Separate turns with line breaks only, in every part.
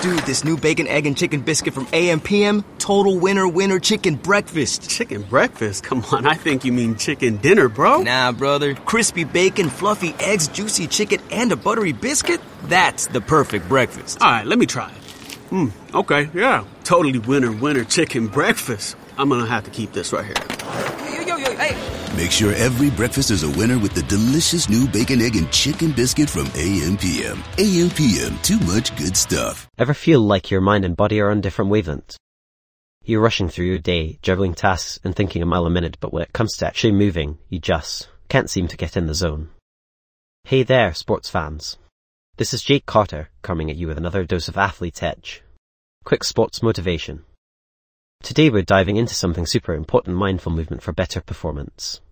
Dude, this new bacon, egg, and chicken biscuit from AM/PM, total winner chicken breakfast.
Chicken breakfast? Come on, I think you mean chicken dinner, bro.
Nah, brother. Crispy bacon, fluffy eggs, juicy chicken, and a buttery biscuit? That's the perfect breakfast.
All right, let me try it. Okay, yeah. Totally winner chicken breakfast. I'm gonna have to keep this right here.
Hey.
Make sure every breakfast is a winner with the delicious new bacon, egg, and chicken biscuit from AM/PM. AM/PM, too much good stuff.
Ever feel like your mind and body are on different wavelengths? You're rushing through your day, juggling tasks and thinking a mile a minute, but when it comes to actually moving, you just can't seem to get in the zone. Hey there, sports fans. This is Jake Carter coming at you with another dose of Athlete's Edge. Quick sports motivation. Today we're diving into something super important: mindful movement for better performance.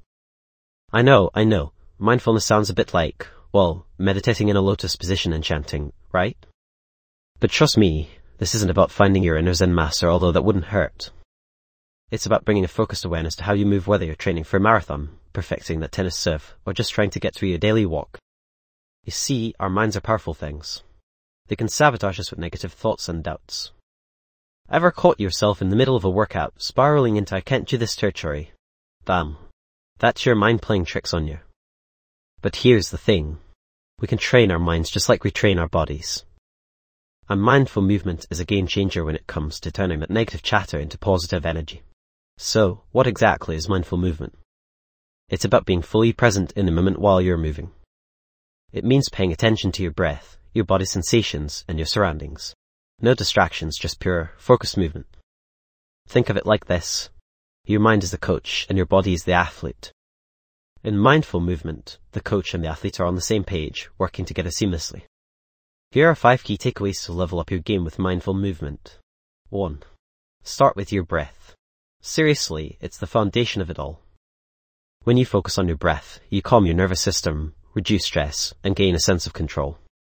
I know, mindfulness sounds a bit like, well, meditating in a lotus position and chanting, right? But trust me, this isn't about finding your inner Zen master, although that wouldn't hurt. It's about bringing a focused awareness to how you move, whether you're training for a marathon, perfecting that tennis serve, or just trying to get through your daily walk. You see, our minds are powerful things. They can sabotage us with negative thoughts and doubts. Ever caught yourself in the middle of a workout, spiraling into I can't do this territory? Bam. That's your mind playing tricks on you. But here's the thing. We can train our minds just like we train our bodies. And mindful movement is a game changer when it comes to turning that negative chatter into positive energy. So, what exactly is mindful movement? It's about being fully present in the moment while you're moving. It means paying attention to your breath, your body sensations, and your surroundings. No distractions, just pure, focused movement. Think of it like this. Your mind is the coach, and your body is the athlete. In mindful movement, the coach and the athlete are on the same page, working together seamlessly. Here are 5 key takeaways to level up your game with mindful movement. 1. Start with your breath. Seriously, it's the foundation of it all. When you focus on your breath, you calm your nervous system, reduce stress, and gain a sense of control.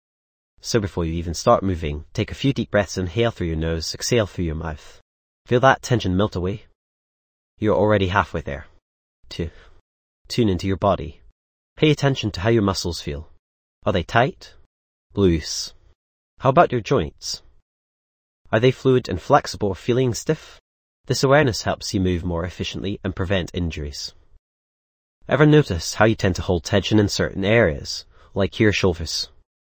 So before you even start moving, take a few deep breaths. Inhale through your nose, exhale through your mouth. Feel that tension melt away. You're already halfway there. 2. Tune into your body. Pay attention to how your muscles feel. Are they tight? Loose? How about your joints? Are they fluid and flexible or feeling stiff? This awareness helps you move more efficiently and prevent injuries. Ever notice how you tend to hold tension in certain areas, like your shoulders?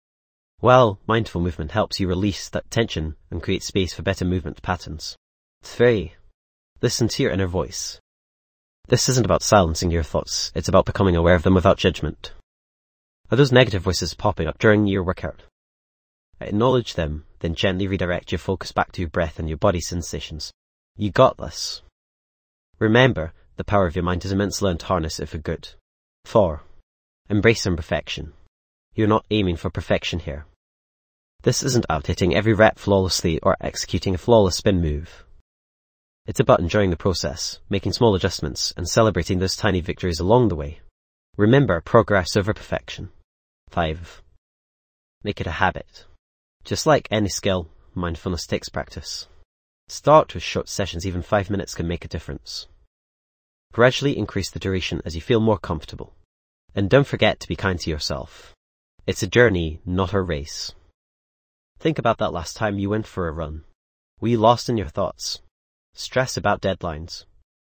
Well, mindful movement helps you release that tension and create space for better movement patterns. 3. Listen to your inner voice. This isn't about silencing your thoughts, it's about becoming aware of them without judgment. Are those negative voices popping up during your workout? Acknowledge them, then gently redirect your focus back to your breath and your body sensations. You got this. Remember, the power of your mind is immense. Learn to harness it for good. 4. Embrace imperfection. You're not aiming for perfection here. This isn't about hitting every rep flawlessly or executing a flawless spin move. It's about enjoying the process, making small adjustments, and celebrating those tiny victories along the way. Remember, progress over perfection. 5. Make it a habit. Just like any skill, mindfulness takes practice. Start with short sessions. Even 5 minutes can make a difference. Gradually increase the duration as you feel more comfortable. And don't forget to be kind to yourself. It's a journey, not a race. Think about that last time you went for a run. Were you lost in your thoughts? Stress about deadlines?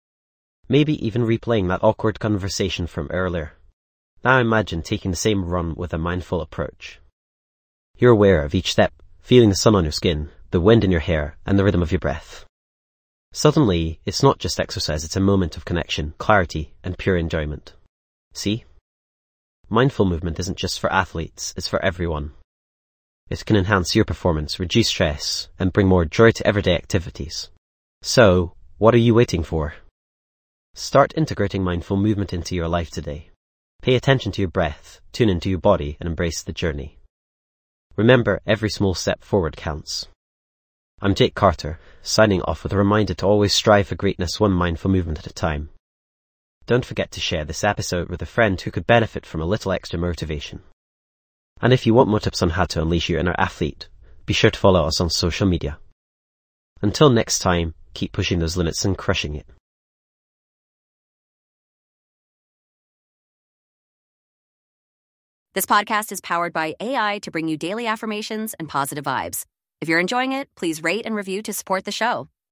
Maybe even replaying that awkward conversation from earlier. Now imagine taking the same run with a mindful approach. You're aware of each step, feeling the sun on your skin, the wind in your hair, and the rhythm of your breath. Suddenly, it's not just exercise, it's a moment of connection, clarity, and pure enjoyment. See? Mindful movement isn't just for athletes, it's for everyone. It can enhance your performance, reduce stress, and bring more joy to everyday activities. So, what are you waiting for? Start integrating mindful movement into your life today. Pay attention to your breath, tune into your body, and embrace the journey. Remember, every small step forward counts. I'm Jake Carter, signing off with a reminder to always strive for greatness, one mindful movement at a time. Don't forget to share this episode with a friend who could benefit from a little extra motivation. And if you want more tips on how to unleash your inner athlete, be sure to follow us on social media. Until next time, keep pushing those limits and crushing it.
This podcast is powered by AI to bring you daily affirmations and positive vibes. If you're enjoying it, please rate and review to support the show.